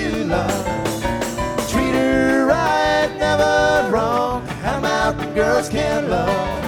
love. Treat her right, never wrong. How mountain girls can love.